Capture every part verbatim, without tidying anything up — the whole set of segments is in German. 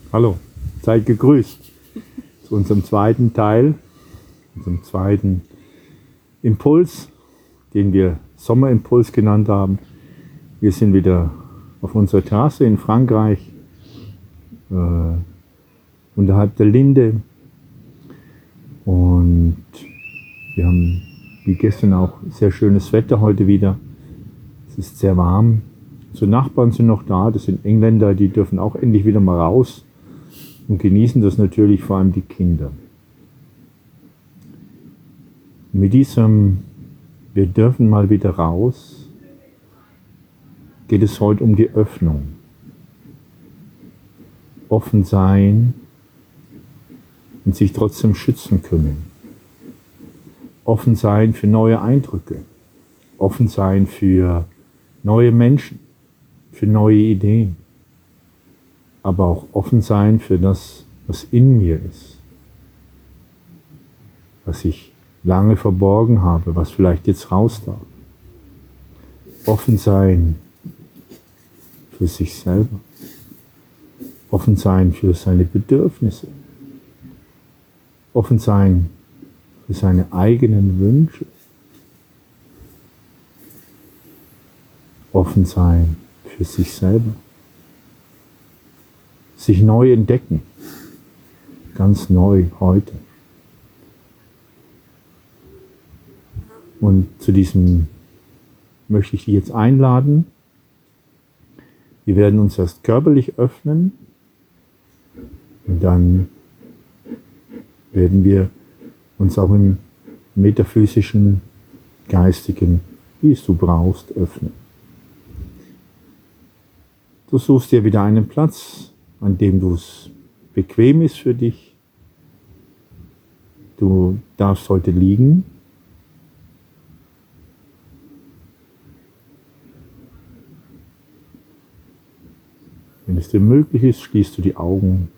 Hallo, seid gegrüßt zu unserem zweiten Teil, unserem zweiten Impuls, den wir Sommerimpuls genannt haben. Wir sind wieder auf unserer Terrasse in Frankreich, äh, unterhalb der Linde, und wir haben wie gestern auch sehr schönes Wetter heute wieder. Es ist sehr warm. Unsere Nachbarn sind noch da, das sind Engländer, die dürfen auch endlich wieder mal raus und genießen das natürlich, vor allem die Kinder. Mit diesem "Wir dürfen mal wieder raus" geht es heute um die Öffnung. Offen sein und sich trotzdem schützen können. Offen sein für neue Eindrücke. Offen sein für neue Menschen, für neue Ideen. Aber auch offen sein für das, was in mir ist. Was ich lange verborgen habe, was vielleicht jetzt raus darf. Offen sein für sich selber. Offen sein für seine Bedürfnisse. Offen sein für seine eigenen Wünsche. Offen sein für sich selber. Sich neu entdecken. Ganz neu heute. Und zu diesem möchte ich dich jetzt einladen. Wir werden uns erst körperlich öffnen und dann werden wir uns auch im metaphysischen, geistigen, wie es du brauchst, öffnen. Du suchst dir wieder einen Platz, an dem du es bequem ist für dich. Du darfst heute liegen. Wenn es dir möglich ist, schließt du die Augen.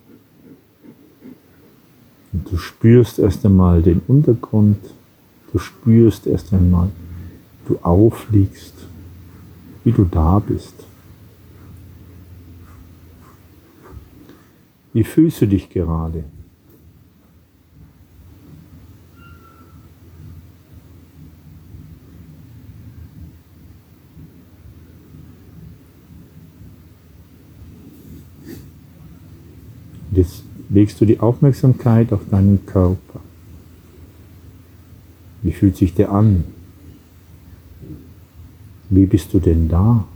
Und du spürst erst einmal den Untergrund. Du spürst erst einmal, wie du aufliegst, wie du da bist. Wie fühlst du dich gerade? Und jetzt legst du die Aufmerksamkeit auf deinen Körper. Wie fühlt sich der an? Wie bist du denn da?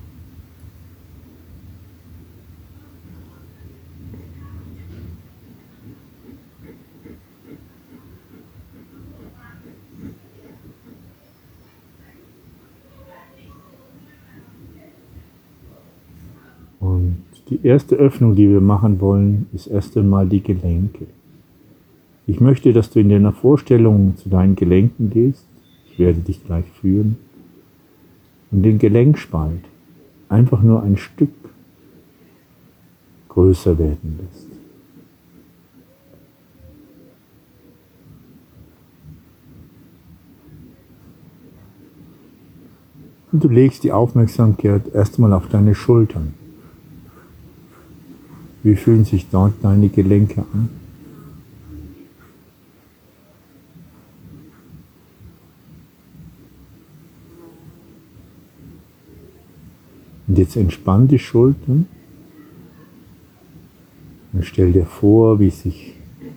Und die erste Öffnung, die wir machen wollen, ist erst einmal die Gelenke. Ich möchte, dass du in deiner Vorstellung zu deinen Gelenken gehst. Ich werde dich gleich führen. Und den Gelenkspalt einfach nur ein Stück größer werden lässt. Und du legst die Aufmerksamkeit erstmal auf deine Schultern. Wie fühlen sich dort deine Gelenke an? Und jetzt entspann die Schultern und stell dir vor, wie sich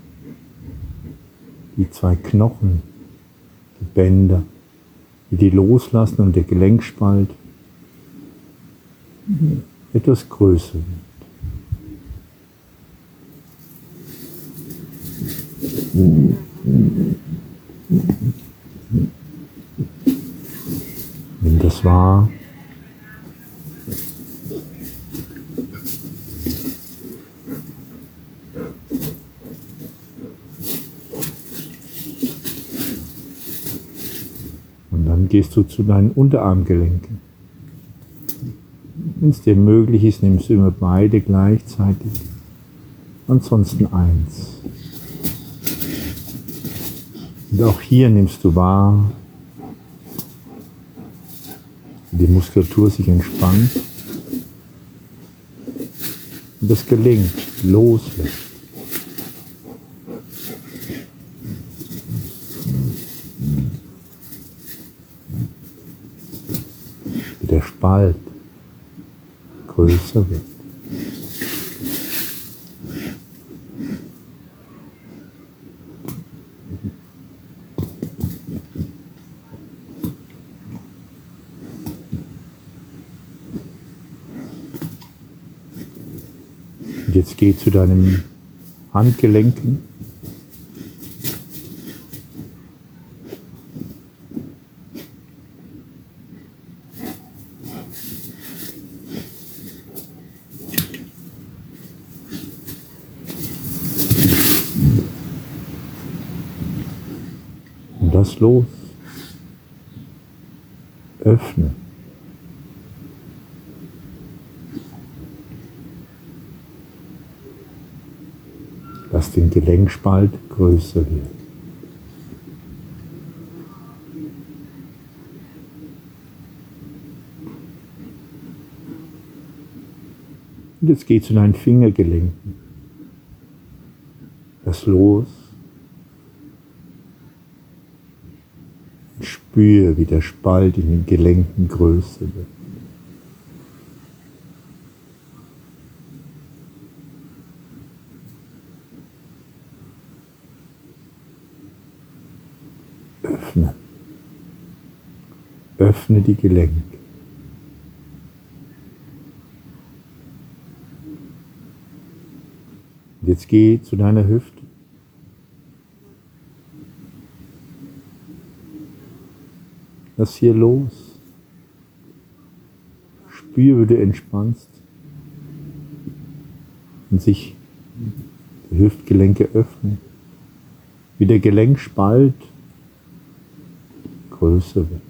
die zwei Knochen, die Bänder, wie die loslassen und der Gelenkspalt etwas größer wird. Nimm das wahr. Und dann gehst du zu deinen Unterarmgelenken. Wenn es dir möglich ist, nimmst du immer beide gleichzeitig. Ansonsten eins. Und auch hier nimmst du wahr, wie die Muskulatur sich entspannt und das Gelenk loslässt. Wie der Spalt größer wird. Und jetzt geh zu deinen Handgelenken. Und lass los. Öffne. Lass den Gelenkspalt größer werden. Und jetzt geh zu deinen Fingergelenken. Lass los. Und spüre, wie der Spalt in den Gelenken größer wird. Öffne. Öffne die Gelenke. Und jetzt geh zu deiner Hüfte. Lass hier los. Spüre, wie du entspannst und sich die Hüftgelenke öffnen. Wie der Gelenkspalt größer wird.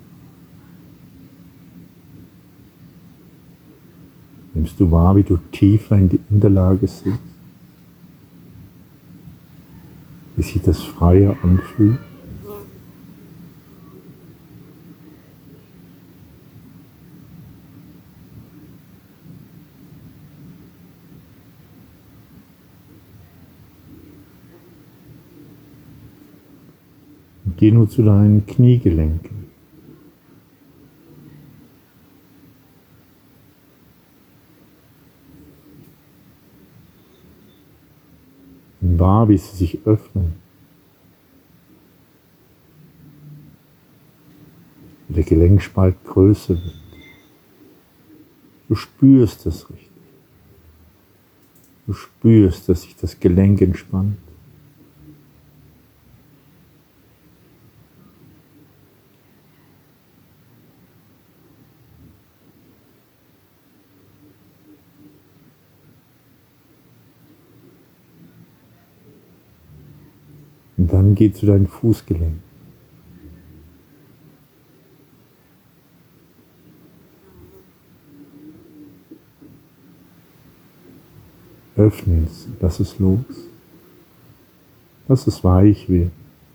Nimmst du wahr, wie du tiefer in die Unterlage sitzt? Wie sich das freier anfühlt? Und geh nur zu deinen Kniegelenken. Und wahr, wie sie sich öffnen. Wie der Gelenkspalt größer wird. Du spürst das richtig. Du spürst, dass sich das Gelenk entspannt. Und dann geh zu deinen Fußgelenken. Öffne es, lass es los. Lass es weich werden.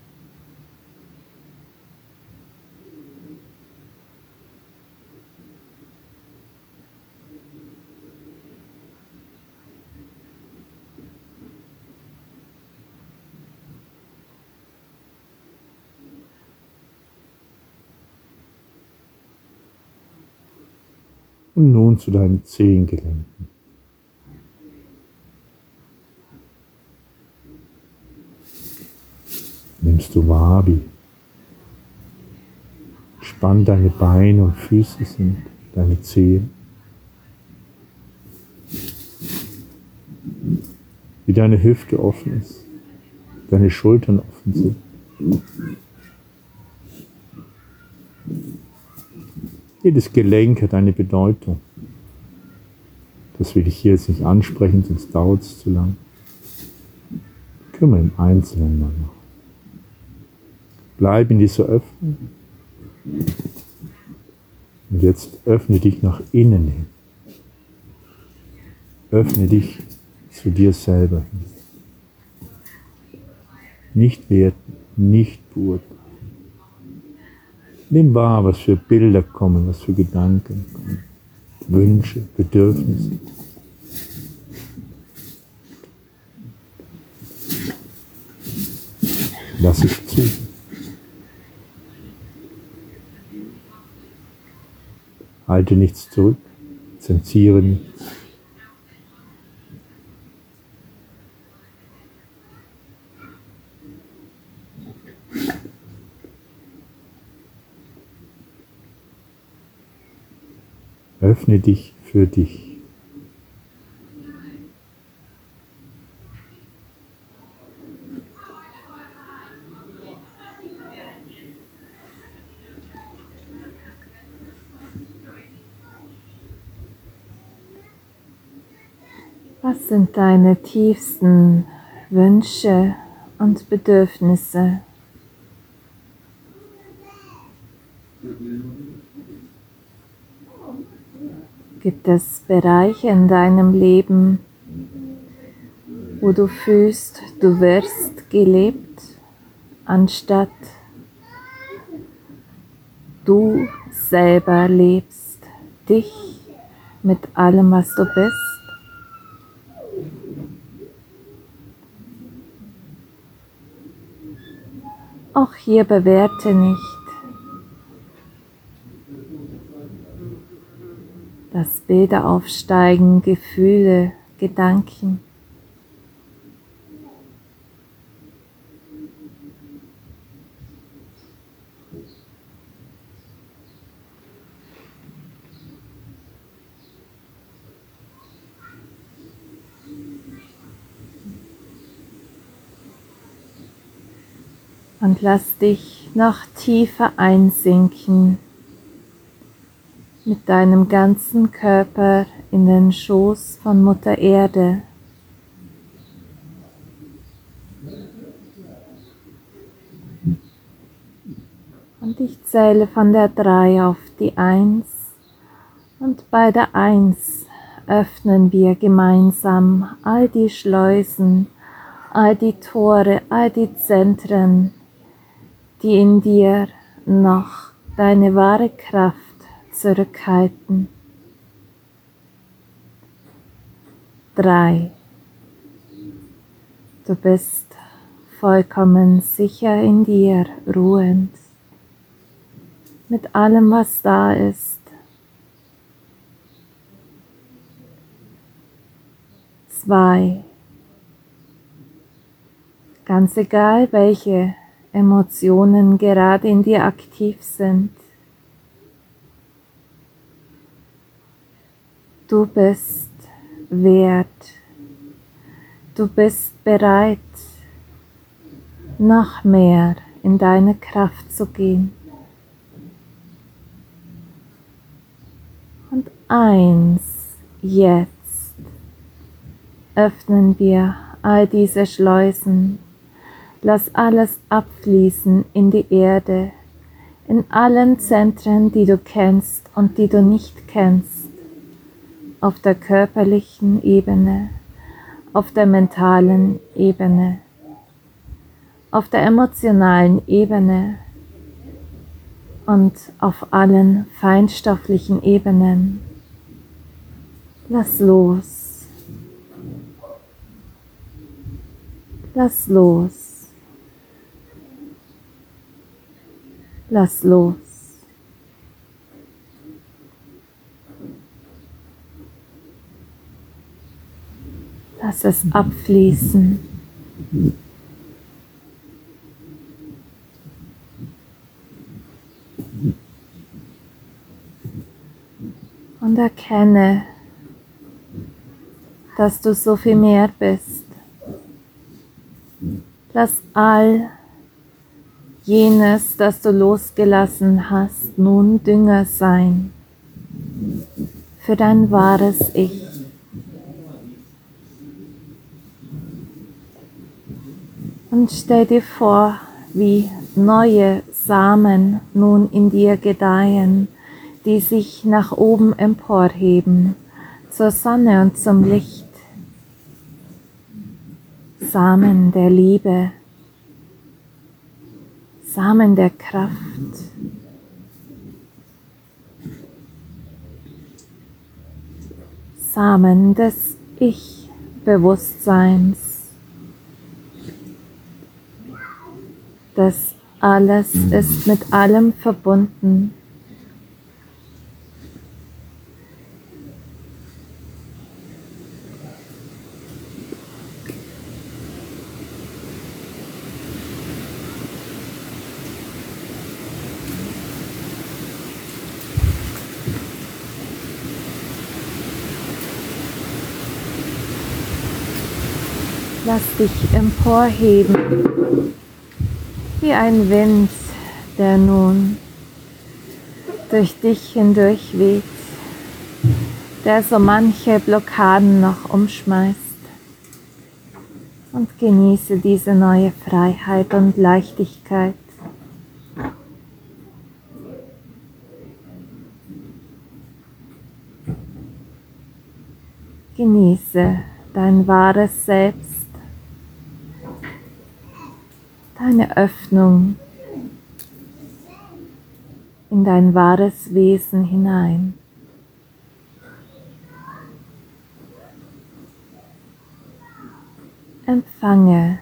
Und nun zu deinen Zehengelenken. Nimmst du wahr, wie entspannt deine Beine und Füße sind, deine Zehen. Wie deine Hüfte offen ist, deine Schultern offen sind. Jedes Gelenk hat eine Bedeutung. Das will ich hier jetzt nicht ansprechen, sonst dauert es zu lang. Kümmere im Einzelnen mal noch. Bleib in dieser Öffnung. Und jetzt öffne dich nach innen hin. Öffne dich zu dir selber hin. Nicht werten, nicht beurteilen. Nimm wahr, was für Bilder kommen, was für Gedanken kommen, Wünsche, Bedürfnisse. Lass es zu. Halte nichts zurück, zensiere nichts. Öffne dich für dich. Was sind deine tiefsten Wünsche und Bedürfnisse? Gibt es Bereiche in deinem Leben, wo du fühlst, du wirst gelebt, anstatt du selber lebst, dich mit allem, was du bist? Auch hier bewerte nicht. Dass Bilder aufsteigen, Gefühle, Gedanken. Und lass dich noch tiefer einsinken mit deinem ganzen Körper in den Schoß von Mutter Erde. Und ich zähle von der drei auf die eins und bei der eins öffnen wir gemeinsam all die Schleusen, all die Tore, all die Zentren, die in dir noch deine wahre Kraft zurückhalten. Drei. Du bist vollkommen sicher in dir, ruhend, mit allem, was da ist. Zwei. Ganz egal, welche Emotionen gerade in dir aktiv sind. Du bist wert. Du bist bereit, noch mehr in deine Kraft zu gehen. Und eins, jetzt öffnen wir all diese Schleusen. Lass alles abfließen in die Erde, in allen Zentren, die du kennst und die du nicht kennst, auf der körperlichen Ebene, auf der mentalen Ebene, auf der emotionalen Ebene und auf allen feinstofflichen Ebenen. Lass los. Lass los. Lass los. Lass es abfließen. Und erkenne, dass du so viel mehr bist. Lass all jenes, das du losgelassen hast, nun Dünger sein für dein wahres Ich. Und stell dir vor, wie neue Samen nun in dir gedeihen, die sich nach oben emporheben, zur Sonne und zum Licht. Samen der Liebe, Samen der Kraft, Samen des Ich-Bewusstseins. Das alles ist mit allem verbunden. Lass dich emporheben, wie ein Wind, der nun durch dich hindurch weht, der so manche Blockaden noch umschmeißt. Und genieße diese neue Freiheit und Leichtigkeit. Genieße dein wahres Selbst. Deine Öffnung in dein wahres Wesen hinein. Empfange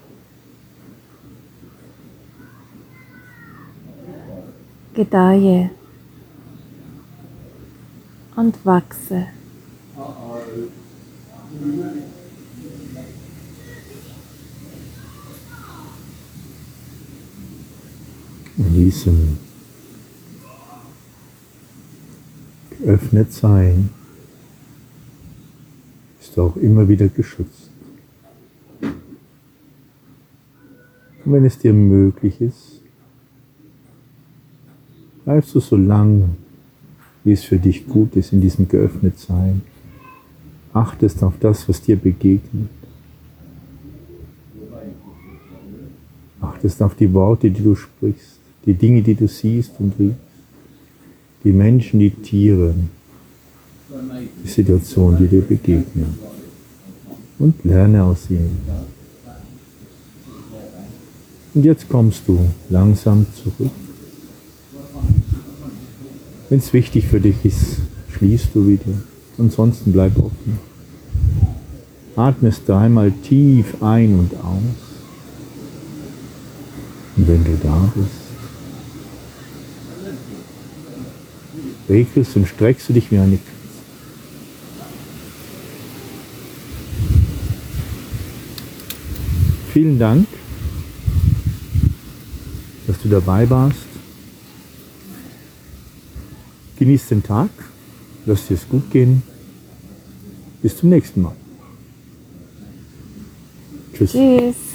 gedeihe und wachse. In diesem geöffnet sein bist du auch immer wieder geschützt. Und wenn es dir möglich ist, bleibst du so lange, wie es für dich gut ist, in diesem geöffnet sein. Achtest auf das, was dir begegnet. Achtest auf die Worte, die du sprichst, die Dinge, die du siehst und riechst, die Menschen, die Tiere, die Situationen, die dir begegnen. Und lerne aus ihnen. Und jetzt kommst du langsam zurück. Wenn es wichtig für dich ist, schließt du wieder. Ansonsten bleib offen. Atmest dreimal tief ein und aus. Und wenn du da bist, regelst und streckst du dich wie eine Katze. Vielen Dank, dass du dabei warst. Genieß den Tag, lass dir es gut gehen. Bis zum nächsten Mal. Tschüss. Tschüss.